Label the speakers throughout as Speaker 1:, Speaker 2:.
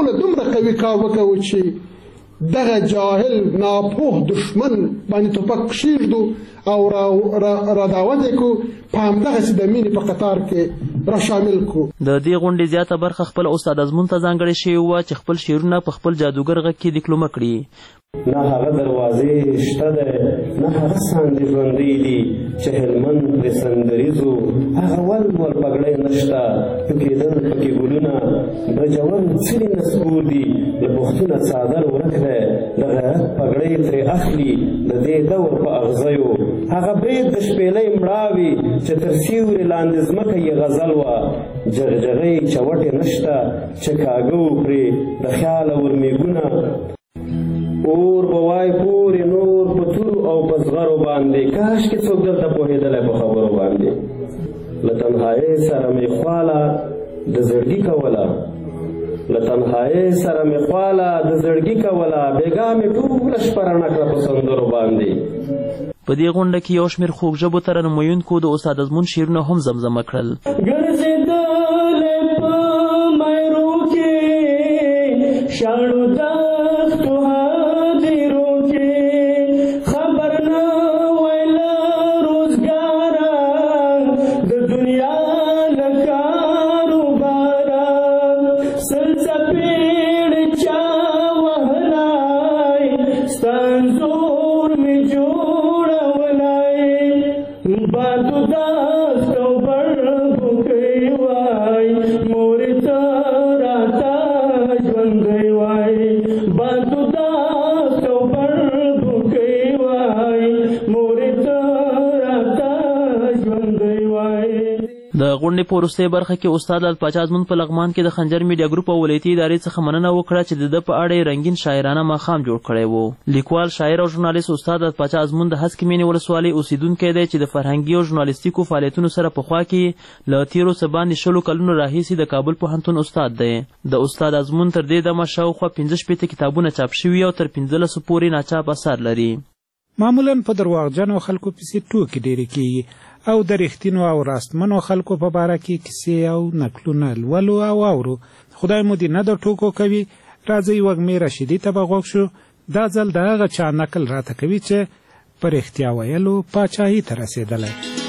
Speaker 1: ټوله دومره قوي کار وکړو چې دغه جاهل ناپوه دشمن باندې ټوپک کښېږدو او را دعوت یې کړو په همدغسې د مینې په قطار کې را شامل کړو.
Speaker 2: د دې غونډې زیاته برخه خپل استاد ازمون ته ځانګړې شوې وه چې خپل شعرونه په خپل جادوګر غږ کې دیکلومه کړي.
Speaker 3: نه هغه دروازې شته دی نه هغه ساندې ژوندۍ دي چې هلمند پرې سندریزو هغه ول پګړۍ نشته ټوکېدل پکې ګلونه برجول څلي نسکور دي د پښتونه څادر ورک دی د غیرت پګړۍ ترې اخلي د دې دور په اغزیو هغه برید د شپېلۍ مړاوي چې تر سیوري لاندې ځمکه یې غزل وه جغجغۍ چوټې نشته چې کاږه پرې د خیاله ورمېږونه اور به وای پورې نور په تورو او په زغرو باندې کاشکې څوک دلته پوهېدلی په خبرو باندې له تنهایۍ سره مې خواله د زړګي کوله له تنهایۍ سره مې خواله د زړګي کوله بېګا مې ټوله شپه رڼه کړه په سندرو باندې.
Speaker 2: په دې غونډه کې یو شمېر خوږ ژبو ترنمویونکو د استاد ازمون شعرونه هم زمزمه کړل.
Speaker 4: ګرځېدلې په میرو کې شاړو دښتو هدیرو کې خبر نه ویله روزګاره د دنیا له کاروباره سل څپېړې چا وهلی ستا انځور مې جوړولی بادو دست او برګو کوي وای مورې ته راته ژوندی وای بادو دست او برګو کوي وای مورې ته راته ژوندی وای.
Speaker 2: د غونډې په وروستۍ برخه کې استاد لال پاچا ازمون په لغمان کې د خنجر میډیا ګروپ او ولایتي ادارې څخه مننه وکړه چې د ده په اړه یې رنګین شاعرانه ماښام جوړ کړی و. لیکوال شاعر او ژورنالیست استاد لال پاچا ازمون د هسکې مینې ولسوالۍ اوسیدونکی دی چې د فرهنګي او ژورنالیستیکو فعالیتونو سره پخوا کې له تېرو څه باندې 20 کلونو راهیسې د کابل پوهنتون استاد دی. د استاد ازمون تر دې دمه شاوخوا 15 کتابونه چاپ شوي او تر 15 پورې ناچاپ اثار لري.
Speaker 5: معمولا په درواغجنو خلکو پسې ټوکې ډېرې کېږي او د رښتینو او راستمنو خلکو په باره کې کیسې او نکلونه لولو او اورو. خدای مو دې نه د ټوکو کوي. راځئ وږمې رشیدي ته به غوږ شو. دا ځل د هغه چا نکل راته کوي چې په رښتیا ویلو پاچاهي ته رسېدلی.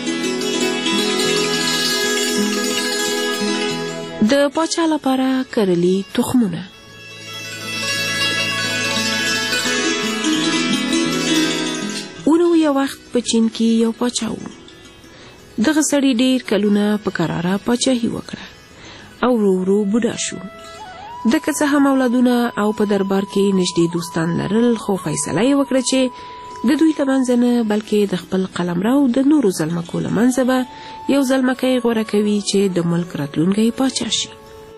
Speaker 6: د پاچا لپاره کرلي تخمونه. ونو یو وخت په چین کې یو پاچا و. دغه سړي ډېر کلونه په کراره پاچاهي وکړه او ورو ورو بوډا شو. د که څه هم اولادونه او په دربار کې نږدې دوستان لرل خو فیصله یې وکړه چې د دوی له منځه نه بلکې د خپل قلمرو د نورو زلمکو له منځه به یو زلمکی غوره کوي چې د ملک راتلونکی پاچا شي.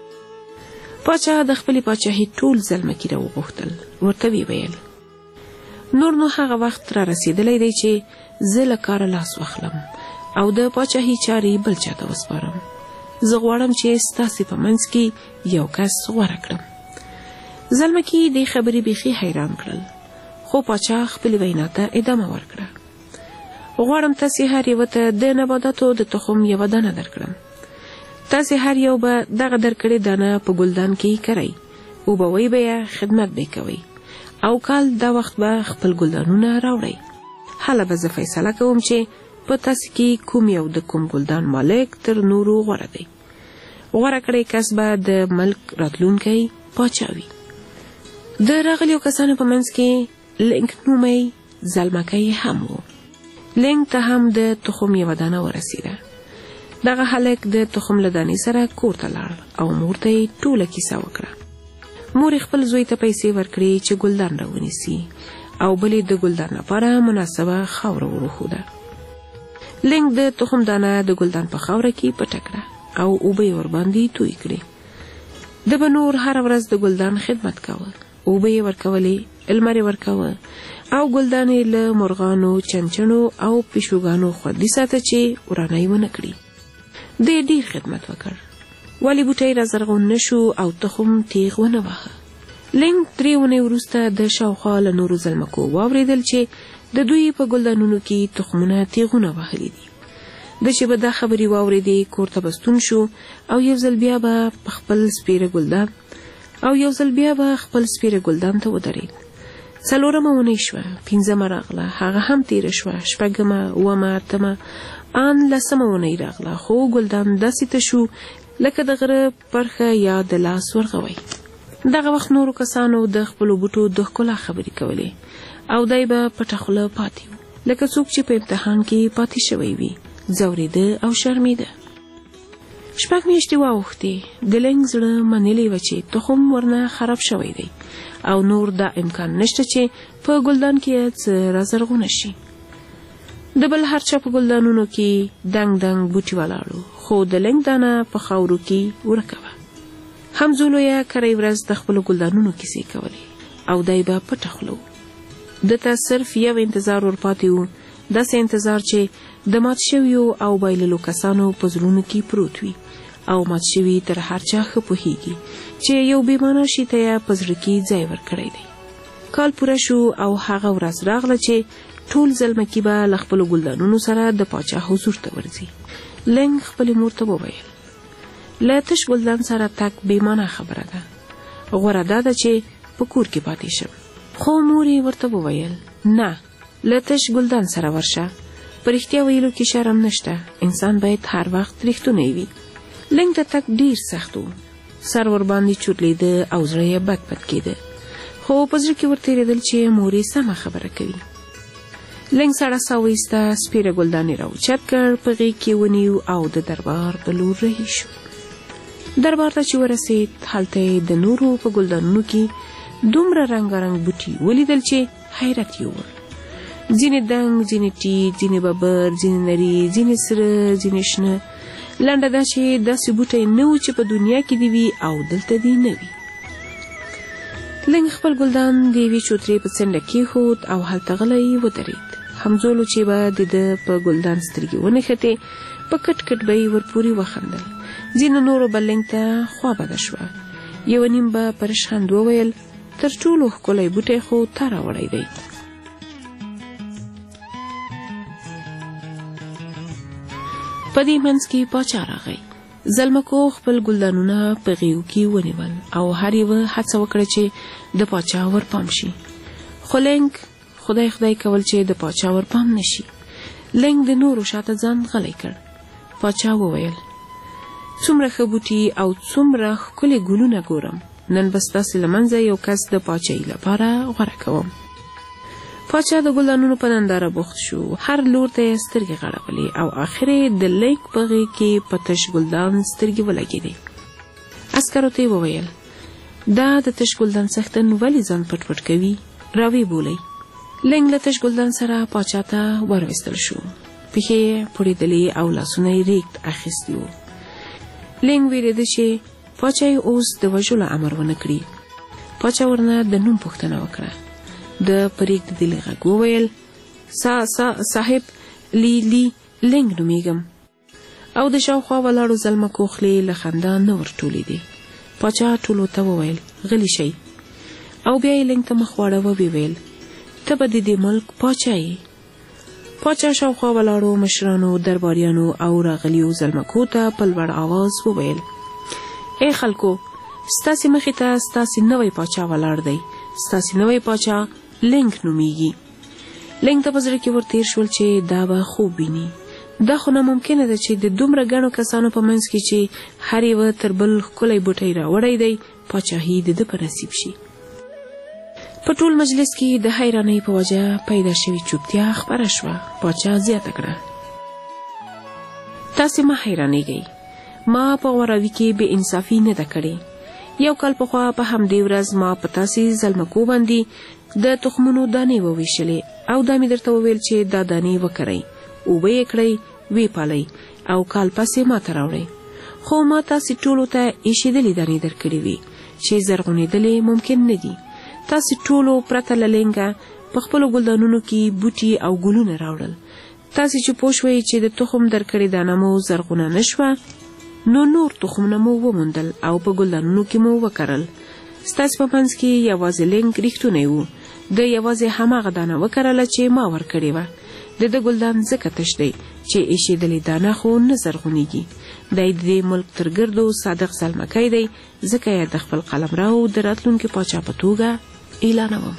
Speaker 6: پاچا د خپلې پاچاهي ټول زلمکي راوغوښتل. ورته ویې ویل نور نو هغه وخت را رسېدلی دی چې زه له کاره لاس واخلم او د پاچاهي چارې بل چاته وسپارم. زه غواړم چې ستاسې په منځ کې یو کس غوره کړم. زلمکي دې خبرې بیخي حیران کړل خو پاچا خپلې وینا ته ادامه ورکړه. غواړم تاسې هر یوه ته د نباتاتو د تخم یوه دانه درکړم. تاسې هر یو به دغه درکړې دانه په ګلدان کې کرئ، اوبوئ به یې، خدمت به یې کوئ او کال دا وخت به خپل ګلدانونه راوړئ. هله به زه فیصله کوم چې په تاسې کې کوم یو د کوم ګلدان مالک تر نورو غوره دی. غوره کړی کس به د ملک راتلونکی پاچا وي. د راغلیو کسانو په منځ کې لینک نومی زلمکی هم و. لینک ته هم د تخم یوه دانه ورسېده. دغه هلک د تخم له دانې سره کور ته لاړ او مور ته یې ټوله کیسه وکړه. مور خپل زوی ته پیسې ورکړې چې ګلدان راونیسي او بلې د ګلدان لپاره مناسبه خاوره وروښوده. لینک د تخم دانه د ګلدان په خاوره کې پټه کړه او اوبه یې ورباندې توی کړې. ده به نور هره ورځ د ګلدان خدمت کاوه، اوبه یې ورکولې، لمر یې ورکاوه او ګلدان یې له مرغانو، چنچڼو او پیشوګانو خوندي ساته چې ورانه یې ونه کړي. ده یې ډېر خدمت وکړ ولې بوټی را زرغون نه شو او تخم تیغ ونه واهه. لینک 3 اونۍ وروسته د شاوخوا له نورو زلمکو واورېدل چې د دوی په ګلدانونو کې تخمونه تیغونه وهلي دي. د چې به دا خبرې واورېدې کور ته به ستون شو او یو ځل بیا به په خپل سپیره ګلدان او یو ځل بیا به خپل سپیره ګلدان ته ودرېد. 4مه اونۍ شوه، 5مه راغله، هغه هم تیره شوه، 6مه، 7مه، 8مه، ان 10مه اونۍ راغله، خو ګلدان داسې ته شو لکه د غره پرخه یا د لاس ورغوی. دغه وخت نورو کسانو د خپلو بوټو د ښکلا خبرې کولې او دی به پټه خوله پاتې و، لکه څوک چې په امتحان کې پاتې شوی وي، ځورېده او شرمېده. 6 میاشتې واوښتې، د لنګ زړه منلې وه چې تخم ورنه خراب شوی دی او نور دا امکان نشته چې په ګلدان کې څه رازرغونه شي. د بل هر چا په ګلدانونو کې دنګ دنګ بوټي ولاړو، خو د لنګ دانه په خاورو کې ورکه وه. همزولو یا کری ورځ د خپلو ګلدانونو کیسې کولې او دی به پټه خوله و. دته صرف یو انتظار ورپاتې و، داسې انتظار چې د مات شویو او بایللو کسانو په زړونو کې پروت وي او مات شوي تر هر چا ښه پوهیږي چې یو بېمانه شي ته یې په زړه کې ځای ورکړی دی. کال پوره شو او هغه ورځ راغله چې ټول زلمکي به له خپلو ګلدانونو سره د پاچا حضور ته ورځي. لنګ خپلې مور ته وویل، له تش ګلدان سره تګ بېمانه خبره ده، غوره دا ده چې په کور کې پاتې شم. خو مور یې ورته وویل، نه، له تش ګلدان سره ورشه، په رښتیا ویلو کې شرم نشته، انسان باید هر وخت رښتونی وي. لنګ ته تګ ډېر سخت و، سر ورباندې چورلېده او زړه یې بد بد کېده، خو په زړه کې ورتېرېدل چې مور یې سمه خبره کوي. لنګ سړه ساه وایسته، سپیره ګلدان یې راوچت کړ، په غېږ کې ونیو او د دربار په لور رهي شو. دربار ته چې ورسېد، هلته یې د نورو په ګلدانونو کې دومره رنګارنګ بوټي ولیدل چې حیرت یې ووړ. ځینې دنګ، ځینې ټیټ، ځینې ببر، ځینې نري، ځینې سره، ځینې شنه. لنډه دا چې داسې بوټی نه و چې په دنیا کې دې وي او دلته دې نه وي. لنګ خپل ګلدان د یوې چوترې په څنډه کېښود او هلته غلی ودرېد. همزولو چې به د ده په ګلدان سترګې ونښتې، په کټ کټ به یې ورپورې وخندل. ځینو نورو به لنګ ته خوا بده شوه. یو نیم به په رشخند وویل، تر ټولو ښکلی بوټی خو تا راوړی دی. په دې منځ کې پاچا راغی. زلمکو خپل ګلدانونه په غېږو کې ونیول او هر یوه هڅه وکړه چې د پاچا ورپام شي، خو لنګ خدای خدای کول چې د پاچا ورپام نشي. لنګ د نورو شاته ځان غلی کړ. پاچا وویل، څومره ښه بوټي او څومره ښکلي ګلونه ګورم، نن به ستاسې له منځه یو کس د پاچاهۍ لپاره غوره کوم. پاچا د ګلدانونو په ننداره بوخت شو، هر لور ته یې سترګې غړولې او آخر یې د لنګ په غېږ کې په تش ګلدان سترګې ولګېدې. عسکرو ته یې وویل، دا د تش ګلدان څښتن ولې ځان پټ پټ کوي، راویې بولئ. لنګ له تش ګلدان سره پاچا ته وروستل شو. پښې یې پړېدلې او لاسونه یې ریږد اخیستي وو. لنګ وېرېده چې پاچا یې اوس د وژلو امر ونه کړي. پاچا ورنه د نوم پوښتنه وکړه. د پرېږدېدلي غږ وویل، صاحب لی لنګ نومېږم. او د شاوخوا ولاړو زلمکو خولې له خندا نه ورټولېدې. پاچا ټولو ته وویل، غلي شئ. او بیا یې لنګ ته مخ واړوه، ویل، ته به د دې ملک پاچا یې. پاچا شاوخوا ولاړو مشرانو، درباریانو او راغلیو زلمکو ته په لوړ آواز وویل، ای خلکو، ستاسې مخې ته ستاسې نوی پاچا ولاړ دی. ستاسې نوی پاچا لنګ نومېږي. لنګ ته په زړه کې ورتېر شول چې دا به خوب ویني. دا خو ناممکنه ده چې د دومره ګڼو کسانو په منځ کې چې هر یوه تر بل ښکلی بوټی راوړی دی، پاچاهي د ده په نصیب شي. په ټول مجلس کې د حیرانۍ په وجه پیدا شوې چوپتیا خپره شوه. پاچا زیاته کړه، تاسې مه حیرانېږئ، ما په غوراوي کې بې انصافي نه ده کړې. یو کال پخوا په همدې ورځ ما په تاسې زلمکو باندې د تخمونو دانې وویشلې او دا مې درته وویل چې دا دانې وکرئ، اوبه یې کړئ، ویې پالئ او کال پسې ما ته راوړئ. خو ما تاسې ټولو ته ایښېدلې دانې درکړې وي چې زرغونېدلې ممکن نه دي. تاسې ټولو پرته له لنګه په خپلو ګلدانونو کې بوټي او ګلونه راوړل. تاسې چې پوه شوئ چې د تخم درکړې دانه مو زرغونه نه شوه، نو نور تخمونه مو وموندل او په ګلدانونو کې مو وکرل. ستاسې په منځ کې یوازې لنګ رښتونی و. د یوازې هماغه دانه وکرله چې ما ورکړې وه. د ده ګلدان ځکه تش دی چې ایښېدلې دانه خو نه زرغونېږي. دی د دې ملک تر ګردو صادق زلمکی دی، ځکه یې د خپل قلمرو د راتلونکي پاچا په توګه اعلانوم.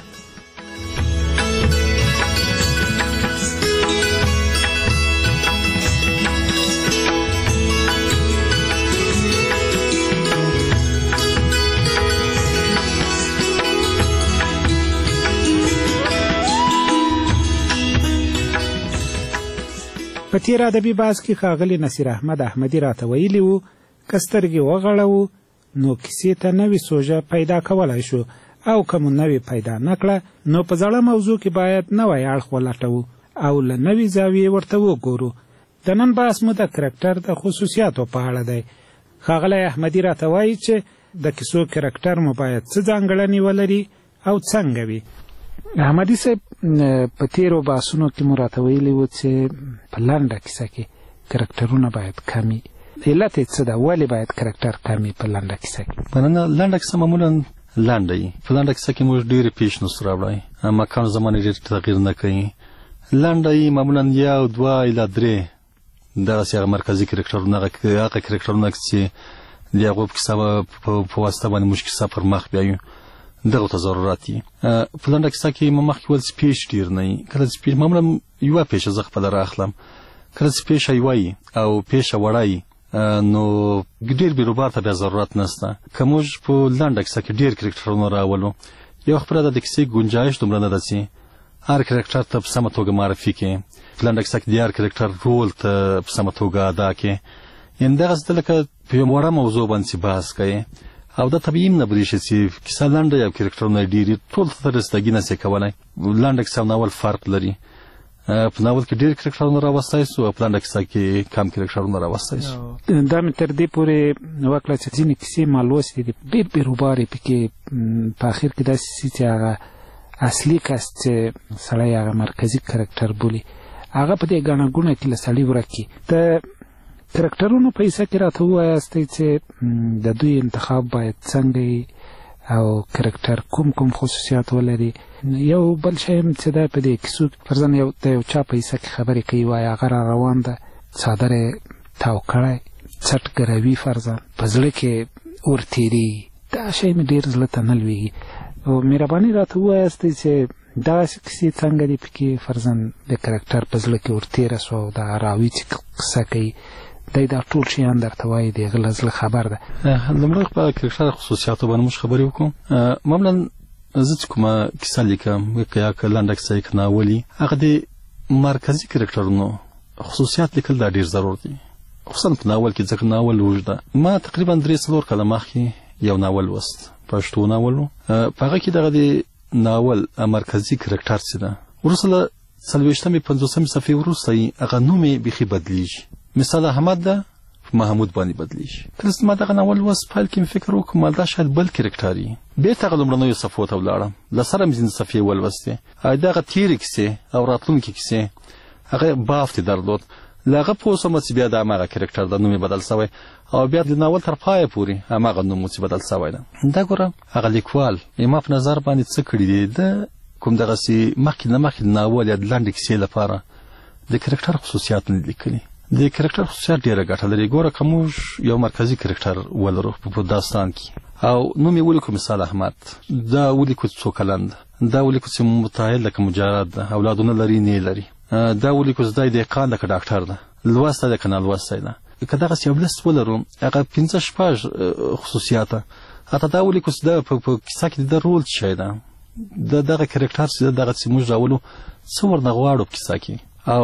Speaker 5: په تیر ادبي بحث کې ښاغلي نصیر احمد احمدي راته ویلي وو که سترګې وغړوو نو کیسې ته نوې سوژه پیدا کولی شو، او که مو نوې پیدا نه کړه نو په زړه موضوع کې باید نوی اړخ ولټوو او له نوې زاویې ورته وګورو. د نن بحث مو د کرکټر د خصوصیاتو په اړه دی. ښاغلی احمدي راته وایي چې د کیسو کرکټر مو باید څه ځانګړنې ولري او څنګه وي. احمدي صاحب په تیرو بحثونو کې مو راته ویلي وو چې په لنډه کیسه کې کرکټرونه باید کمي. علت یې څه ده؟ ولې باید کرکټر کمي په لنډه کیسه کې؟
Speaker 7: مننه. لنډه کیسه معمولا لنډه وي. په لنډه کیسه کې موږ ډېرې پیشنهاد راوړی، مکان زمانې ډېر تغییر نه کوي. لنډه وي معمولا 1 2 الی 3 دغسې هغه مرکزي کرکټرونه، هغه کرکټرونه چې د هغو په کیسه په واسطه باندې موږ کیسه پر مخ بیایو، دغه ته ضرورت دي. په لنډه کیسه کې مخکې ول سپیچ ډېر نه وي. کله سپیچ معمولا یوه پیشه زه خپله رااخلم، کله چې پیشه یوه وي او پیشه وړه وي نو ډېر بیروبار ته بیا ضرورت نشته. که موږ په لنډه کیسه کې ډېر کرکټرونه راولو، یو خبره ده د کیسې ګنجایش دومره نه ده چې هر کرکټر ته په سمه توګه معرفي کړي. په لنډه کیسه کې د هر کرکټر رول ته په سمه توګه ادا کړي. یعنې دغسې ده لکه په یوه وړه موضوع باندې بحث کوي، او دا طبیعي هم نه بریښي چې کیسه لنډه یا کرکټرونه ډېر ټول ته رسیدګي نشي کولی. لنډه کیسه او ناول فرق لري. په ناول کې ډېر کرکټرونه راوستی سو او په لنډه کیسه کې کم کرکټرونه راوستی سو.
Speaker 5: دا مې تر دې پورې وکړه چې ځینې کیسې ما لوستې دي ډېر بیروبار یې پکې په اخر کې داسې شي چې هغه اصلي کس چې سړی هغه مرکزي کرکټر بولي هغه په دې ګڼه ګوڼه کې له سړي ورک کړي. د کرکټرونو په حصه کې راته ووایاستئ چې د دوی انتخاب باید څنګه وي او کرکټر کوم خصوصیات ولري. یو بل شی هم چې دا په دې کیسو فرضاً د یو چا په حصه کې خبرې کوي، وایي هغه را روان ده، څادر یې تاو کړی، څټ ګروي، فرضاً په زړه کې اور تېرېږي. دا شی مې ډېر زړه ته نه لوېږي. مهرباني راته ووایاستئ چې دغسې کیسې څنګه دي پکې فرضاً د کرکټر په زړه کې ور تېره سوه او د راوي چې قصه کوي دی دا ټول شیان درته وایي، د هغه له زړه خبر ده.
Speaker 7: لومړی په کرکټر خصوصیاتو باندې موږ خبرې وکړو. معمولا زه چې کومه کیسه لیکم، یا که لنډه کیسه یې که ناول وي، هغه د مرکزي کرکټرونو خصوصیات لیکل دا ډېر ضرور دي، خصوصا په ناول کې، ځکه ناول اوږد ده. ما تقریبا 3-4 کاله مخکې یو ناول لوست، پښتو ناول و. په هغه کې دغه د ناول مرکزي کرکټر چې ده، وروسته له 40 50 صفحې وروسته هغه نوم یې بیخي بدلیږي. مثال احمد ده محمود باندې بدلیږي. کله چې ما دغه ناول لوست پیل کې مې فکر وکړم دا شاید بل کرکټر وي. بېرته هغه لومړنیو صفحو ته ولاړم، له سره مې ځینې صفحې ولوستې. دغه تېرې کیسې او راتلونکې کیسې هغه بافت یې درلود. له هغه پوه شوم چې بیا د هماغه کرکټر د نوم یې بدل شوی او بیا د ناول تر پایه پورې هماغه نوم چې بدل شوی ده. دا ګوره هغه لیکوال ما په نظر باندې څه کړي دي، د کوم دغسې مخکې نه مخکې د ناول یا د لنډې کیسې لپاره د کرکټر خصوصیات نه دي لیکلي. د کرکټر خصوصیات ډېره ګټه لري. ګوره که موږ یو مرکزي کرکټر ولرو په داستان کې او نوم یې ولیکو مثال احمد، دا ولیکو څو کلن ده، دا ولیکو چې متعهد ده که مجرد ده، اولادونه لري نه لري، دا ولیکو چې دی دهقان ده که ډاکټر ده، لوستی ده که نالوستی ده. که دغسې یو لست ولرو هغه 5-6 خصوصیات، حتی دا ولیکو چې دا په کیسه کې د رول څه شی ده، دغه کرکټر چې دغه چې موږ راولو څه ورنه غواړو په کیسه کې، او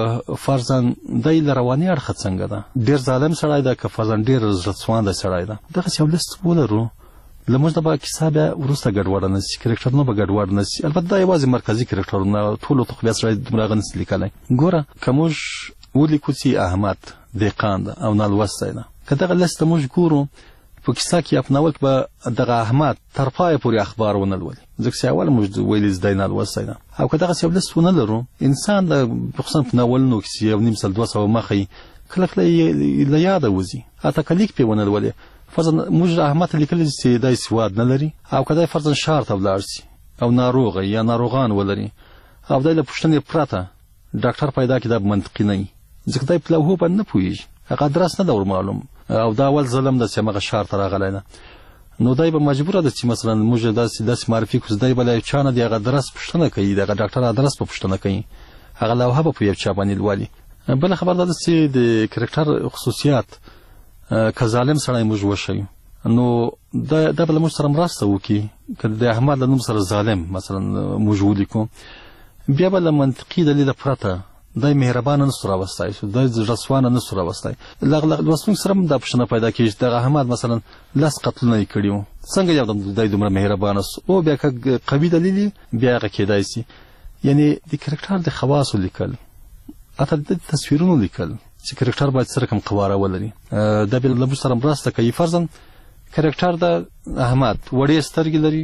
Speaker 7: فرضاً دی له رواني اړخه څنګه ده، ډېر ظالم سړی ده که فرضاً ډېر زړه سوانده سړی ده. دغسې یو لست ولرو لموږ د به کیسه بیا وروسته ګډوډه نه شي، کرکټرونه به ګډوډ نه شي. البته دا یوازې مرکزي کرکټرونه، ټولو ته خو بیا سړی دومره هغه نشي لیکلی. ګوره که موږ ولیکو چې احمد دهقان ده او نالوستی ده، که دغه لست ته موږ ګورو په کیسه کې یا په ناول کې به دغه احمد تر پایه پورې اخبار ونه لولي، ځکه چې اول موږ ویلي چې دی نالوستی ده. او که دغسې یو لست ونه لرو، انسان د خصوصا په ناولونو کې چې 1.5 سل 2 سوه مخه یي کله کله له یاده وځي، حتی که لیک پرې ونه لولې. فرضاً موږ احمد ته لیکلي چې دی سواد نه لري، او که دی فرضاً ښار ته ولاړ شي او ناروغه یا ناروغان ولري او دی له پوښتنې پرته ډاکټر پیدا کړي دا منطقي نه وي ځکه دی په لوحو باندې نه پوهېږي هغه ادرس نه ده ور معلوم او دا اول ظلم ده چې همغه ښار ته راغلی ده نو دی به مجبوره ده چې مثلا موږ داسې معرفي کړو چې دی به له چا نه د هغه ادرس پوښتنه کوي د هغه ډاکټر ادرس به پوښتنه کوي هغه لوحه به په یو چا باندې لولي بله خبر دا ده چې د کرکټر خصوصیات که ظالم سړی موږ وښیو نو دا به له موږ سره مرسته وکړي که د احمد له نوم سره ظالم مثلا موږ ولیکو بیا به له منطقي دلیله پرته دی مهربانه نسو راوستی دی زړهسوانه نسو راوستی لوستونکي سره هم دا پوښتنه پیدا کېږي چې دغه احمد مثلا 10 قتلونه یې کړي وو څنګه یو دم دی دومره مهربانه سو او بیا که قوي دلیل بیا هغه کېدای سي یعنی د کرکټر د خواصو لیکل حتی د تصویرونو لیکل چې کرکټر باید څه رقم قواره ولري دا بیا له موږ سره مرسته کوي فرضاً کرکټر د احمد وړې سترګې لري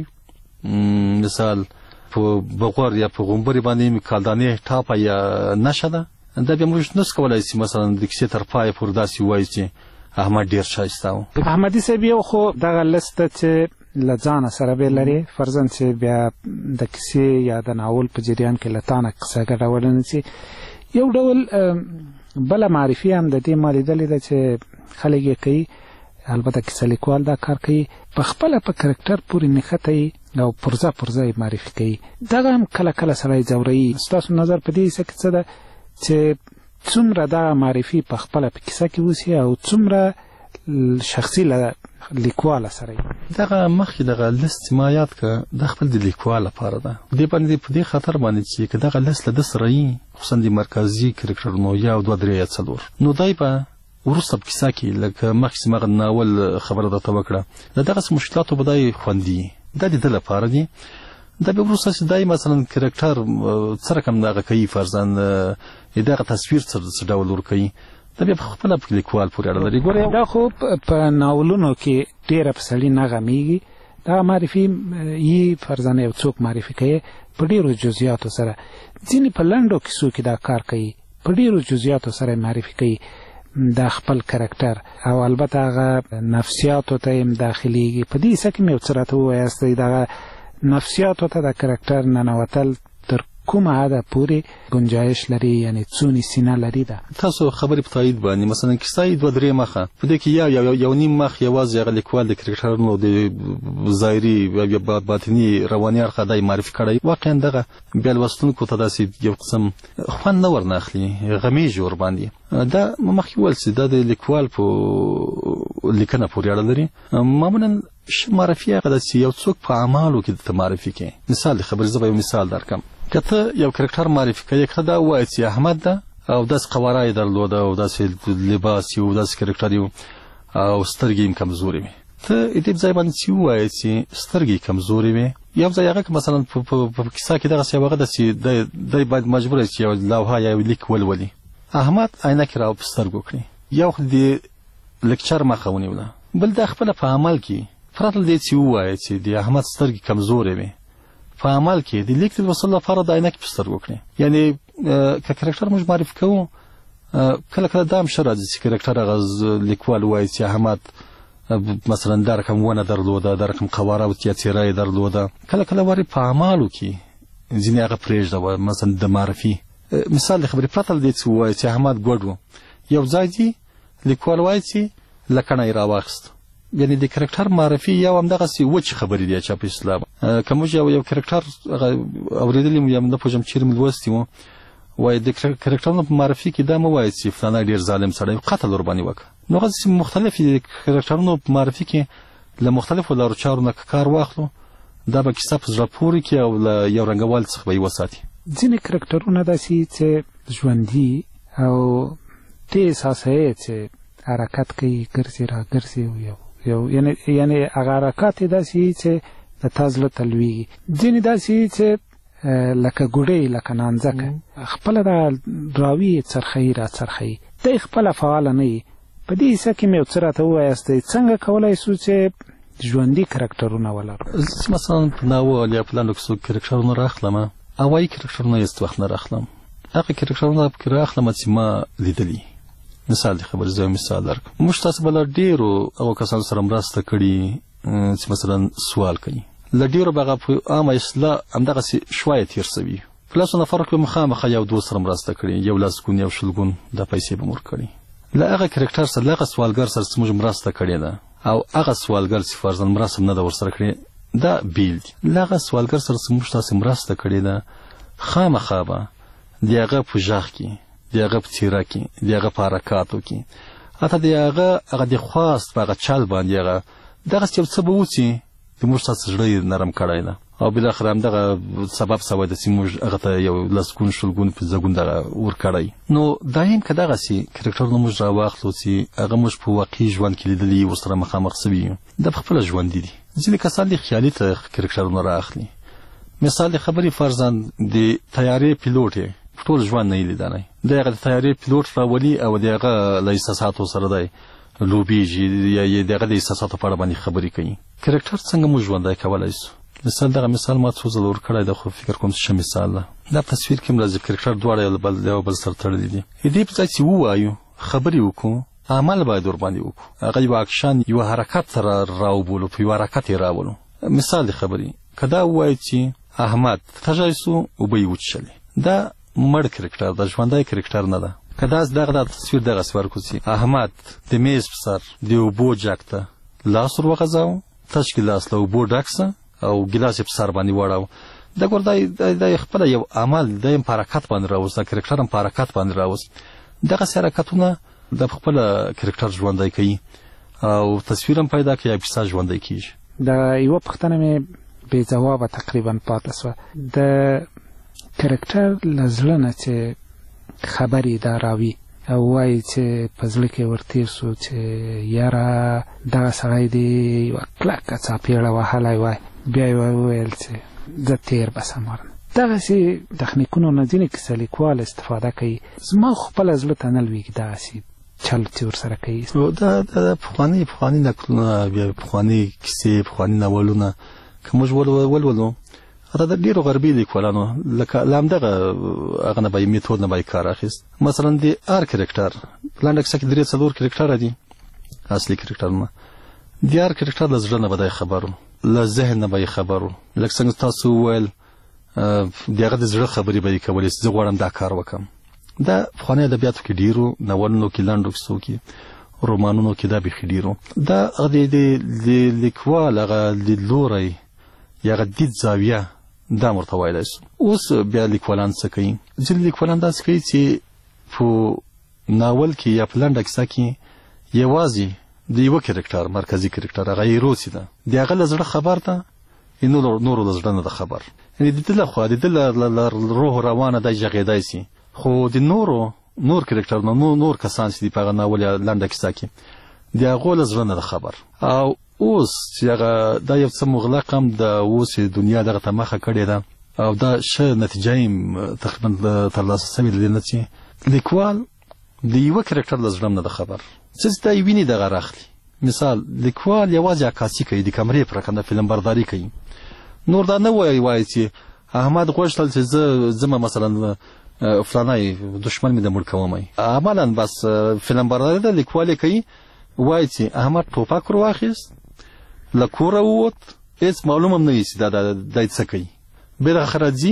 Speaker 7: مثال په بغور یا په غومبري باندې کالدانې ټاپه یا نشه ده دا بیا موږ نس کولی سي مثلا د کیسې تر پایه پورې داسې ووایو چې احمد ډېر ښایسته و
Speaker 5: احمدي صاحب یو خو دغه لسته چې له ځانه سره به لري فرضاً چې بیا د کیسې یا د ناول په جریان کې له تانه قصه ګټوله نسي یو ډول بله معرفي هم د دې ما لیدلې ده چې خلک یې کوي البته کیسه لیکوال دا کار کوي په خپله په کرکټر پورې نښتی او پرزه یې معرفي کوي دغه هم کله کله سړی ځوروي ستاسو نظر په دې کیسه کې څه ده چې څومره دغه معرفي په خپله په کیسه کې اوسي او څومره شخصي له لیکواله سره
Speaker 7: دغه مخکې دغه لست ما یاد که دا خپل د لیکوال لپاره ده دې باندې په دې خطر باندې چې که دغه لست له ده سره وي خصوصا د مرکزي کرکټرونو یا 2 3 یا 4 نو دی به وروسته په کیسه کې لکه مخکې چې مغه ناول خبره درته وکړه د دغسې مشکلاتو به دی خوندي دا د ده لپاره دي دا بیا وروسته چې دی مثلا کرکټر څه رقم دغه کوي فرضاً دغه تصویر څه ډول ورکوي دا بیا په خپله په لیکوال پورې اړه لري ګوره
Speaker 5: دا خو په ناولونو کې ډېره په سړي نه غمیږي دا معرفي یې فرضاً یو څوک معرفي کوي په ډېرو جزئیاتو سره ځینې په لنډو کیسو کې دا کار کوي په ډېرو جزئیاتو سره معرفي کوي د خپل کرکټر او البته هغه نفسیاتو ته هم داخلیږي په دې کیسه کې مې یو څه راته ووایاستئ دغه نفسیاتو ته د کرکټر ننوتل تر کومه حده پورې گنجایش لري یعنی څونې سینه لري ده
Speaker 7: تاسو خبرې په تایید باندې مثلا کیسه یې 2 3 مخه په دې کې یو نیم مخ یوازې هغه لیکوال د کرکټرونو د ظاهري یا باطني رواني اړخ دی معرفي کړی واقعا دغه بیا لوستونکو ته داسې یو قسم خوند نه ورناخلي غمیږي ورباندې دا مخکې وویل چې دا د لیکوال په لیکنه پورې اړه لري معمولا معرفي هغه ده چې یو څوک په اعمالو کې درته معرفي کوي مثال د خبرې زه به یو مثال درکړم که ته یو کرکټر معرفي کوې که دا ووایې چې احمد ده او داسې قواره یې درلوده او داسې لباس یې او داسې کرکټر یې او سترګې یې کمزورې وې ته دې ځای باندې چې ووایې چې سترګې یې کمزورې وې یو ځای هغه که مثلا په کیسه کې دغسې یو هغه ده چې دی باید مجبوره چې یو لوحه یا یو لیک ولولي احمد عینکې را په سترګو کړي یو خو د لیکچر مخه ونیوله بل دا خپله په عمل کې پرته له دې چې ووایې چې د احمد سترګې کمزورې وې په عمل کې د لیک د لوستلو لپاره د عینکې په سترګو کړي یعنی که کرکټر موږ معرفي کوو کله کله دا هم ښه راځي چې کرکټر هغه لیکوال ووایي چې احمد مثلا دا رقم ونه درلوده دا رقم قواره او یا څېره یې درلوده کله کله وارې په اعمالو کې ځینې هغه پرېږده مثلا د معرفي مثال د خبرې پرته له دې چې ووایي چې احمد ګوډ و یو ځای دي لیکوال وایي چې لکڼه یې راواخیست یعنی د کرکټر معرفي یو همدغسې وچې خبرې دي چې په اسلام که موږ یو کرکټر اورېدلی مو یا نه پوهېږم چېرې مو لوستي وو وایي د کرکټرونو په معرفي کې دا مه وایي چې فلانی ډېر ظالم سړی قتل ورباندې وکړه نو هغسې مختلف د کرکټرونو په معرفي کې له مختلفو لارو چارو نه کار واخلو دا به کیسه په زړه پورې کړي او له یو رنګوالي څخه به یې وساتي
Speaker 5: ځینې کرکټرونه داسې چې ژوندي او ته احساسوې چې حرکت کوي ګرځي را ګرځي یعنی هغه حرکات یې داسې چې د تا زړه ته لویږي ځینې داسې چې لکه ګوډۍ لکه نانځکه خپله دا راوي یې څرخوي را څرخوي دی خپله فعاله نه وي په دې حصه کې مې یو څه راته ووایاستئ څنګه کولی شو چې ژوندي کرکټرونه ولرو
Speaker 7: زه مثلا په ناول یا په لنډو کیسو کرکټرونه راخلم هوایي کرکټرونه هېڅ وخت نه راخلم هغه کرکټرونه پکې راخلم چې ما لیدلي مثال د خبرې زه مثال درکړم موږ تاسو به له ډېرو هغو کسانو سره مرسته کړي چې مثلا سوال کوي له ډېرو به هغه په عامه اصطلاح همدغسې شوایه تېر شوي په لاسو نفرو کې مخامخه یو دوه سره مرسته کړي، یو لسګون یو شلګون د پیسې به مور کړي. له هغه کرکټر سره له هغه سوالګر سره چې موږ مرسته کړې ده او هغه سوالګر چې فرضاً مرسته نه ده ورسره کړې دا بیل دي. له هغه سوالګر سره چې موږ تاسې مرسته کړې ده خامخا به د هغه په غږ کې، د هغه په څېره کې، د هغه په حرکاتو کې، حتی د هغه د خواست په هغه چل باندې هغه دغسې یو څه به و چې د موږ ستاسې زړه یې نرم کړی ده او بالاخره همدغه سبب سوی ده چې موږ هغه ته یو لسګون شلګون پنځګون دغه ورکړی. نو دایم که دغسې کرکټرونه موږ راواخلو چې هغه موږ په واقعي ژوند کې لیدلي ورسره مخامخ سوي یو، دا په خپله ژوندي دي. ځینې کسان دي خیالي کرکټرونه رااخلي. مثال د خبرې فرضاً د طیارې پیلوټ یې په ټول ژوند نه یې لیدلی، د هغه د طیارې پیلوټ راولي او د هغه له احساساتو سره دی لوبېږي یا یې د هغه د احساساتو په اړه باندې خبرې کوي. کرکټر څنګه موږ ژوندی کولی شو؟ مثال دغه مثال ما څو ځله ورکړی ده خو فکر کوم چې ښه مثال ده. دا تصویر کې هم راځي کرکټر دواړه یو بل سره تړلي دي. د دې په ځای چې ووایو خبرې وکړو عمل باید ورباندې وکړو، هغه یو اکشن یو حرکت راوبولو، په یو حرکت یې راولو. مثال د خبرې که دا ووایو چې احمد تږی سو اوبه یې وڅښلې، دا مړ کرکټر ده، ژوندی کرکټر نه ده. که دغه تصویر دغسې ورکړو چې احمد د میز په سر د اوبو جګ ته لاس ور وغځاوه، تش ګیلاس له اوبو ډک سه او ګیلاس یې په سر باندې واړاوه، دا ګور دا خپله یو عمل دی هم په حرکت باندې راوست، دا کرکټر هم په حرکت باندې راوست. دغسې حرکتونه د خپله کرکټر ژوندی کوي او تصویر هم پیدا کوي او کیسه ژوندی کېږي.
Speaker 5: د یوه پوښتنه مې بې ځوابه تقریبا پاتې سوه. د کرکټر له زړه نه چې خبرې دا راوي او وایي چې په زړه کې ورتېر سو چې یاره دغه سړی دې یوه کلکه څاپېړه وهلی وای، بیا یې وویل چې زه تېر بسم ورنه. دغسې تخنیکونو نه ځینې کیسه لیکوال استفاده کوي. زما خپله زړه ته نه لوېږي دغسې چل چې ورسره کوي.
Speaker 7: دا پخواني نکلونه، بیا پخواني کیسې، پخواني ناولونه که موږ ولولو حتی د ډېرو غربي لیکوالانو لکه له همدغه هغه نه به یې میتود نه به یې کار اخیست. مثلا د هر کرکټر په لنډه کیسه کې 3-4 کرکټره دي اصلي کرکټرونه. د هر کرکټر له زړه نه به دی خبر و، له ذهن نه به یې خبر و، لکه څنګه تاسو وویل د هغه د زړه خبرې به یې کولې چې زه غواړم دا کار وکړم. دا پخواني ادبیاتو کې ډېرو، ناولونو کې، لنډو کیسو کې، رومانونو کې دا بیخي ډېرو. دا د لیکوال هغه لیدلوری یا هغه دید زاویه دا ورته ویلی شو. اوس بیا لیکوالان څه کوي؟ ځینې لیکوالان داسې کوي چې په ناول کې یا په لنډه کیسه کې یوازې د یوه کرکټر، مرکزي کرکټر هغه هیرو چې ده د هغه له زړه خبر ده، نورو له زړه نه ده خبر. یعنې د ده له خوا د ده له روح روانه دی غږېدی سي، خو د نور کرکټرونه، نور کسان چې دي په هغه ناول یا لنډه کیسه کې د هغو له زړه نه ده خبر. او اوس چې هغه دا یو څه مغلق هم د اوس دنیا دغه ته مخه کړې ده او دا ښه نتیجه یې تقریبا ترلاسه سوې ده نه چې لیکوال د یوه کرکټر له زړه نه ده خبر، څه چې دا یې ویني دغه راخلي. مثال لیکوال یوازې عکاسي کوي، د کمرې پرته د فلم برداري کوي، نور دا نه وایي چې احمد غوښتل چې زه مثلا فلانی دشمن مې د مړ کوم. عملا بس فلم برداري ده، لیکوال یې کوي، وایي چې احمد ټوپک ور واخیست، له کوره ووت، هېڅ معلوم هم نه وي چې دا څه کوي. بالاخره ځي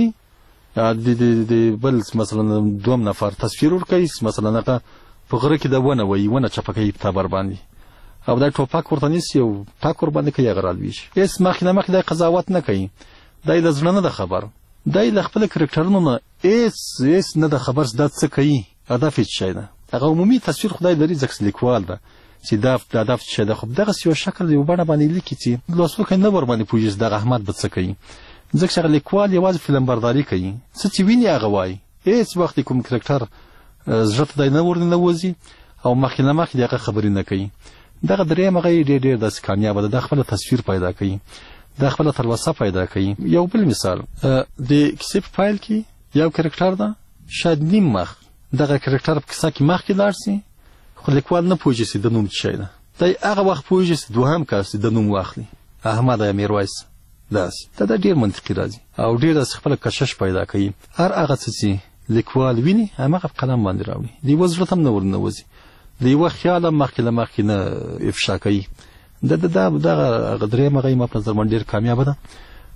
Speaker 7: د بل مثلا دوم نفر تصویر ورکوي، مثلا هغه په غره کې د ونه چپه کوي په تبر باندې او دا ټوپک ورته نیسي او ټک ورباندې کوي، هغه رالویږي. هېڅ مخکې نه مخکې دا قضاوت نه کوي، دا یې له زړه نه ده خبر، دا یې له خپله کرکټرونو نه هېڅ نه ده خبر چې دا څه کوي، هدف یې څه شی ده. هغه عمومي تصویر خدای لري ځکه لیکوال ده چې دا هدف څه ده، خو دغسې یو شکل یو بڼه باندې لیکي چې لوستونکی نه ورباندې پوهېږي چې دغه احمد به څه کوي، ځکه چې هغه لیکوال یوازې فلم برداري کوي، څه چې ویني هغه وایي، هېڅ وخت کوم کرکټر زړه ته دی نه ورننوځي او مخکې نه مخکې د هغه خبرې نه کوي. دغه درېیم هغه یې ډېر داسې کامیابه ده، دا خپله تصویر پیدا کوي، دا خپله تلوسه پیدا کوي. یو بل مثال د کیسې په پیل کې یو کرکټر ده، شاید نیم مخ دغه کرکټر په کیسه کې مخکې لاړ سي، خو لیکوال نه پوهېږي چې د نوم څه شی ده. دی هغه وخت پوهېږي چې دوهم کس د نوم واخلي، احمد یا میرویس. داسې دا ډېر منطقي راځي او ډېر داسې خپله کشش پیدا کوي. هر هغه څه چې لیکوال ویني هماغه په قلم باندې راوړي، د یوه زړه ته هم نه ورننوځي، د یوه خیال هم مخکې له مخکې نه افشا کوي. دغه درېیم هغه یې ما په نظر باندې ډېر کامیابه ده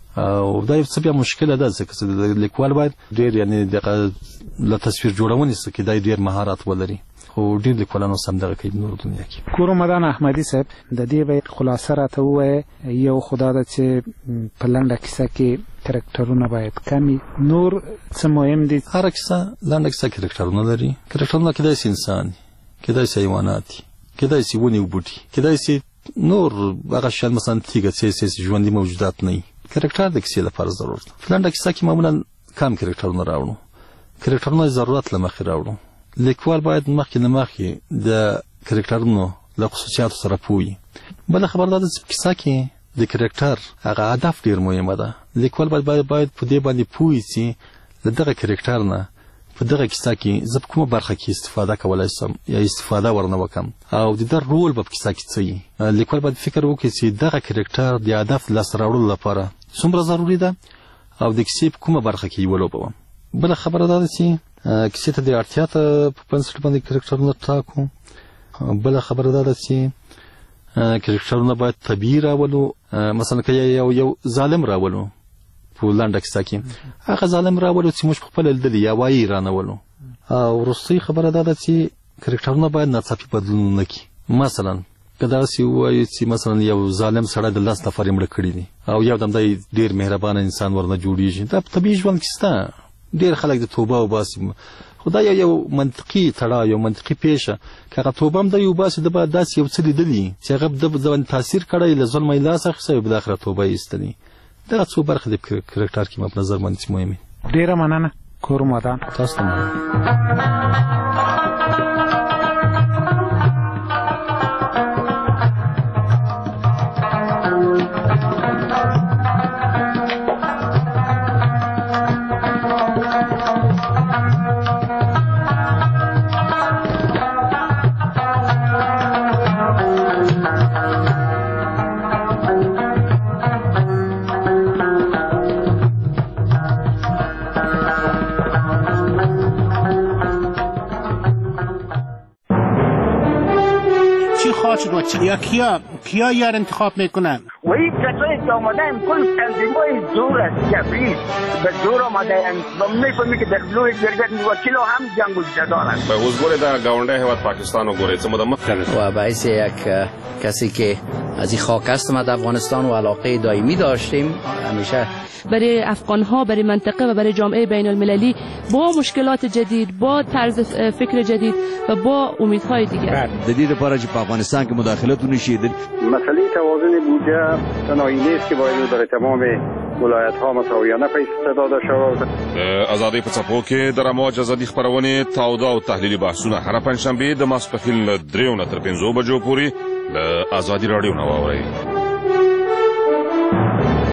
Speaker 7: او دا یو څه بیا مشکله ده ځکه لیکوال باید ډېر یعنی دغه له تصویر جوړونې څخه کې دا ډېر مهارت ولري خو ډېر لیکوالانو سم دغه کوي نور دنیا کې.
Speaker 5: کورمدان احمدي صاحب د دې به خلاصه راته ووایه یو خدا ده چې په لنډه کیسه کې کرکټرونه باید کمی نور څه مهم دي.
Speaker 7: هره کیسه لنډه کیسه کرکټرونه لري. کرکټرونه کېدای شي انسان کېدای شي حیوانات کېدای شي ونې او بوټي کېدای شي نور هغه شیان مثلا تیږه چې ژوندي موجودات نه وي. کرکټر د کیسې لپاره ضرورت ده. په لنډه کیسه کې معمولا کم کرکټرونه راوړو. کرکټرونه ضرورت له مخې راوړو. لیکوال باید مخکې نه مخکې د کرکټرونو له خصوصیاتو سره پوه وي. بله خبره دا ده چې په کیسه کې د کرکټر هغه هدف ډېر مهمه ده. لیکوال باید په دې باندې پوه وي چې له دغه کرکټر نه په دغه کیسه کې زه په کومه برخه کې استفاده کولی شم یا استفاده ورنه وکړم او د ده رول به په کیسه کې څه وي. لیکوال باید فکر وکړي چې دغه کرکټر د هدف لاسته راوړلو لپاره څومره ضروري ده او د کیسې په کومه برخه کې یې ولوبوم. بله خبره دا ده چې کیسې ته د اړتیا ته په بنسټ باندې کرکټرونه ټاکو. بله خبره دا ده چې کرکټرونه باید طبیعي راولو. مثلا که یو ظالم راولو په لنډه کیسه کې هغه ظالم راولو چې موږ خپله لیدلي یا وایي رانولو. او وروستۍ خبره دا ده چې کرکټرونه باید ناڅاپي بدلون نه کړي. مثلا که داسې ووایو چې مثلا یو ظالم سړی د 10 نفر یې مړه کړي دي او یو دم دی ډېر مهربانه انسان ورنه جوړېږي. دا په طبیعي ژوند کې شته. ډېر خلک د توبه وباسي خو دا یو منطقي تړاو یو منطقي پیښه که هغه توبه هم دی وباسي ده به داسې یو څه لیدلي چې هغه د باندې تاثیر کړی له ظلمه یې لاس اخیستی او بالاخره توبه یې ایستلې. دغه څو برخې د کرکټر کې ما په نظر باندې چې مهمې.
Speaker 5: ډېره مننه کورمدان.
Speaker 7: تاسو ته مننه.
Speaker 8: یا کیا یار انتخاب میکنن؟
Speaker 9: وی کسایی که آمدن کل تنظیمای زور است جبری به زور آمدن و میفهمی که در لوی درگت وکیل هم جنگ و جدارن.
Speaker 10: به حضور در گاونده هیواد پاکستان و گوره چه مدام
Speaker 11: و باعث یک کسی که از این خاک است ما در افغانستان و علاقه دائمی داشتیم همیشه
Speaker 12: برای افغان‌ها برای منطقه و برای جامعه بین المللی با مشکلات جدید با طرز فکر جدید و با امیدهای دیگر
Speaker 13: جدید لپاره چې په افغانستان کې مداخلت ونشي.
Speaker 14: مسئله توازن بودجه تنهایی نیست که باید در تمام ولایت‌ها مساویانه پیش داده شود.
Speaker 10: آزادی په څپو کې د رموج ازادي خپرونې تاوده او تحلیلي بحثونه هر پنجشنبه د ماسپښین له 3 نه تر 5 بجو پورې د آزادي راډیو نه واورئ.